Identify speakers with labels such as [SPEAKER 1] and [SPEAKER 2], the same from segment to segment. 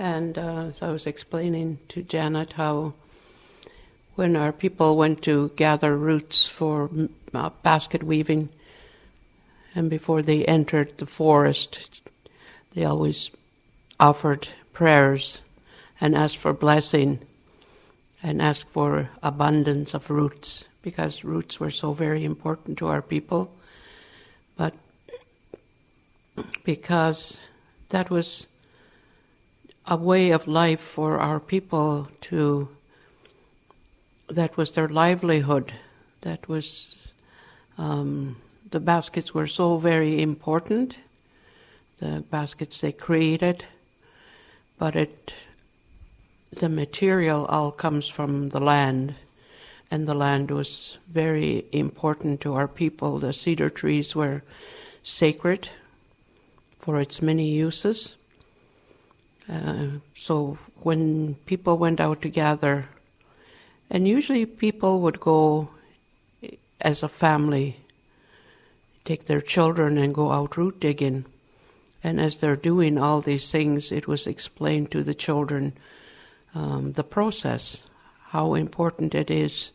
[SPEAKER 1] And so I was explaining to Janet how when our people went to gather roots for basket weaving, and before they entered the forest, they always offered prayers and asked for blessing and asked for abundance of roots, because roots were so very important to our people. But because that was a way of life for our people that was their livelihood. That was, the baskets were so very important, the baskets they created, but the material all comes from the land, and the land was very important to our people. The cedar trees were sacred for its many uses. So when people went out to gather, and usually people would go as a family, take their children and go out root digging. And as they're doing all these things, it was explained to the children the process, how important it is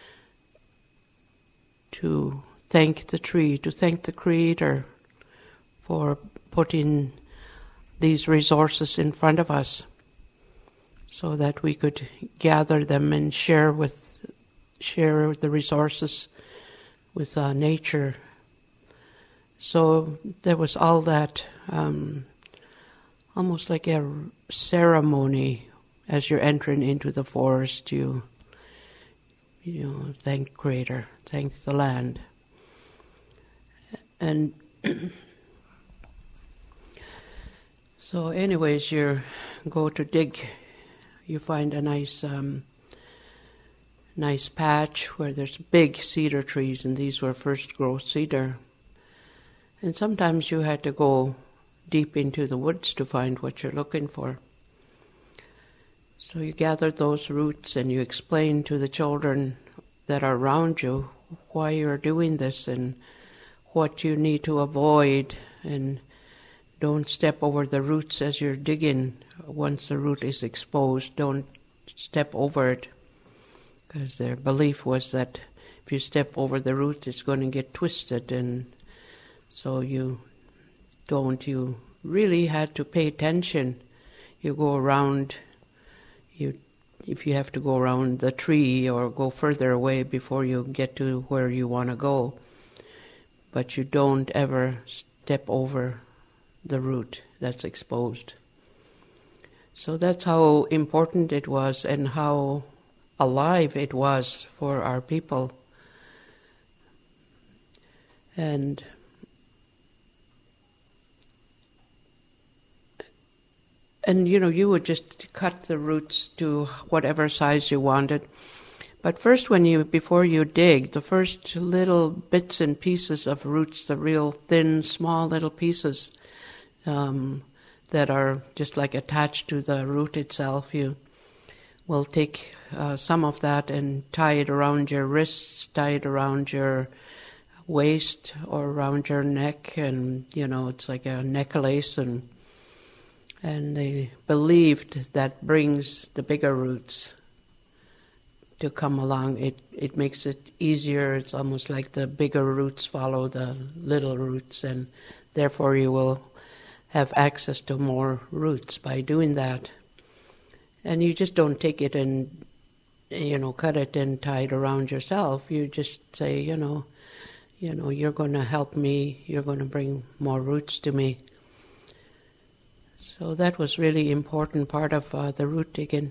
[SPEAKER 1] to thank the tree, to thank the Creator for putting these resources in front of us, so that we could gather them and share the resources with nature. So there was all that, almost like a ceremony. As you're entering into the forest, you thank Creator, thank the land. And so anyways, you go to dig, you find a nice patch where there's big cedar trees, and these were first growth cedar. And sometimes you had to go deep into the woods to find what you're looking for. So you gathered those roots and you explained to the children that are around you why you're doing this and what you need to avoid, and don't step over the roots as you're digging. Once the root is exposed, don't step over it, because their belief was that if you step over the root, it's going to get twisted, and so you really had to pay attention. You go around, if you have to go around the tree or go further away before you get to where you want to go, but you don't ever step over the root that's exposed. So that's how important it was and how alive it was for our people. And you would just cut the roots to whatever size you wanted. But first, before you dig, the first little bits and pieces of roots, the real thin, small little pieces that are just like attached to the root itself, you will take some of that and tie it around your wrists, tie it around your waist or around your neck, and it's like a necklace, and they believed that brings the bigger roots to come along. It makes it easier. It's almost like the bigger roots follow the little roots, and therefore you will have access to more roots by doing that. And you just don't take it and cut it and tie it around yourself. You just say, you're going to help me. You're going to bring more roots to me. So that was really important part of the root digging.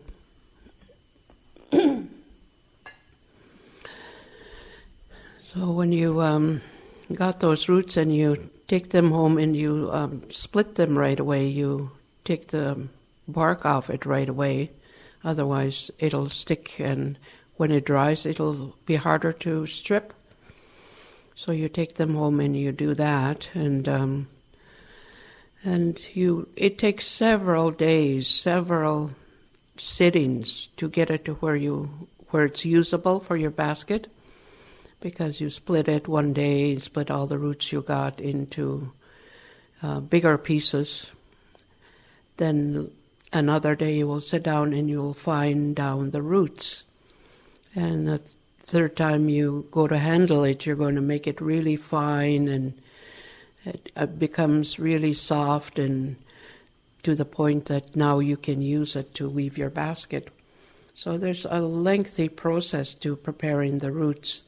[SPEAKER 1] So when you got those roots and you take them home and you split them right away, you take the bark off it right away, otherwise it'll stick, and when it dries it'll be harder to strip. So you take them home and you do that, and it takes several days, several sittings to get it to where it's usable for your basket, because you split it one day, split all the roots you got into bigger pieces. Then another day you will sit down and you will find down the roots. And the third time you go to handle it, you're going to make it really fine, and it becomes really soft and to the point that now you can use it to weave your basket. So there's a lengthy process to preparing the roots.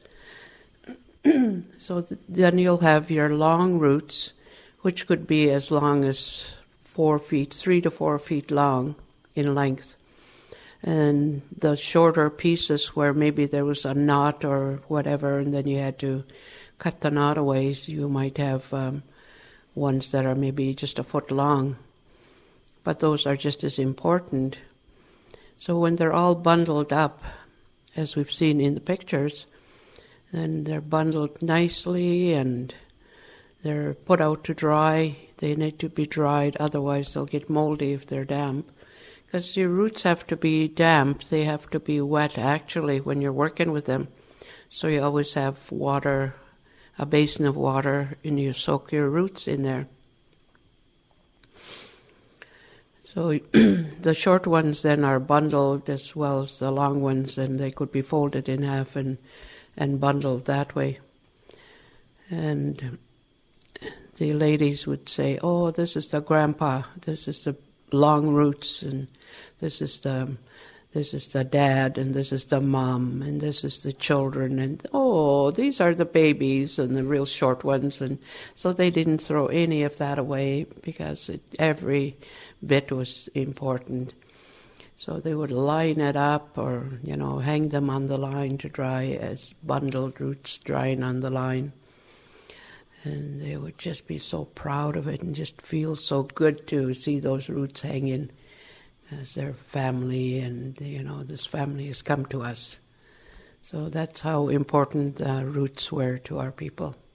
[SPEAKER 1] So then you'll have your long roots, which could be as long as 4 feet, 3 to 4 feet long in length. And the shorter pieces where maybe there was a knot or whatever, and then you had to cut the knot away, you might have ones that are maybe just a foot long. But those are just as important. So when they're all bundled up, as we've seen in the pictures, then they're bundled nicely and they're put out to dry. They need to be dried, otherwise they'll get moldy if they're damp. Because your roots have to be damp, they have to be wet actually when you're working with them. So you always have water, a basin of water, and you soak your roots in there. So the short ones then are bundled as well as the long ones, and they could be folded in half and bundled that way. And the ladies would say, oh, this is the grandpa, this is the long roots, and this is the dad, and this is the mom, and this is the children, and oh, these are the babies and the real short ones. And so they didn't throw any of that away because every bit was important. So they would line it up or, hang them on the line to dry as bundled roots drying on the line. And they would just be so proud of it and just feel so good to see those roots hanging as their family, and, this family has come to us. So that's how important the roots were to our people.